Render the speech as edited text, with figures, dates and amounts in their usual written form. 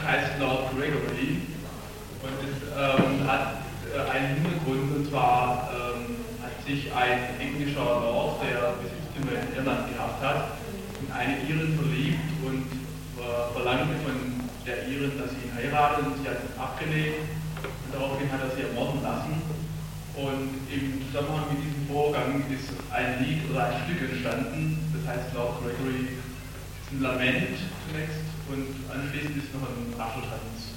heißt Lord Gregory und es hat einen Hintergrund, und zwar hat sich ein englischer Lord, der Besitztümer in Irland gehabt hat, in eine Irin verliebt und verlangte von der Irin, dass sie ihn heiratet, und sie hat ihn abgelehnt und daraufhin hat er sie ermorden lassen. Und im Zusammenhang mit diesem Vorgang ist ein Lied oder ein Stück entstanden, das heißt Lord Gregory. Es ist ein Lament zunächst und anschließend ist noch ein Rascheltanz.